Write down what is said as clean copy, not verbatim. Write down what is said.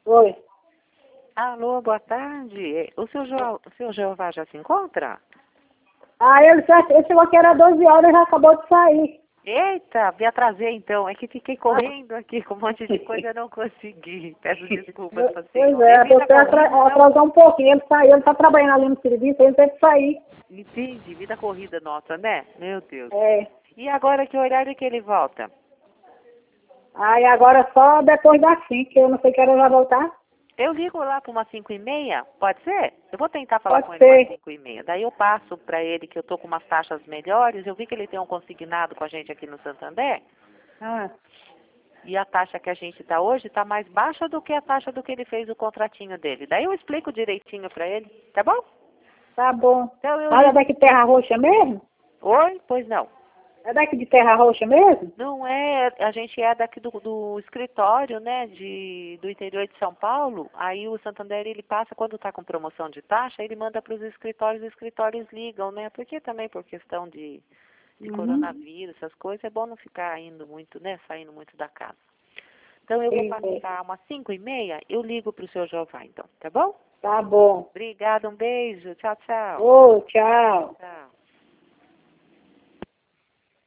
Oi. Alô, boa tarde. O seu Jeová já se encontra? Ah, ele chegou aqui, era 12 horas, já acabou de sair. Eita, me atrasei então. É que fiquei correndo aqui com um monte de coisa e não consegui. Peço desculpas pra Pois senhora. é, Vida você corrida, não? atrasou um pouquinho, ele saiu, ele tá trabalhando ali no serviço, ele teve que sair. Entendi, vida corrida nossa, né? Meu Deus. É. E agora que horário que ele volta? Aí agora só depois das 5, que eu não sei que hora vai voltar. Eu ligo lá para umas 5:30, pode ser? Eu vou tentar falar com Pode ele umas ser. 5:30. Daí eu passo para ele que eu tô com umas taxas melhores. Eu vi que ele tem um consignado com a gente aqui no Santander. Ah, E a taxa que a gente está hoje está mais baixa do que a taxa do que ele fez o contratinho dele. Daí eu explico direitinho para ele, tá bom? tá bom. Então eu Mas é ligo. daqui de Terra Roxa mesmo? Oi? Pois não. É daqui de Terra Roxa mesmo? Não é, a gente é daqui do escritório, né, do interior de São Paulo. Aí o Santander, ele passa, quando está com promoção de taxa, ele manda para os escritórios ligam, né, porque também por questão de Uhum. coronavírus, essas coisas, é bom não ficar indo muito, né, saindo muito da casa. Então eu vou Sim. passar umas 5:30, eu ligo para o seu Jeová, então, tá bom? Tá bom. Obrigada, um beijo, tchau, tchau. Ô, tchau. Tchau.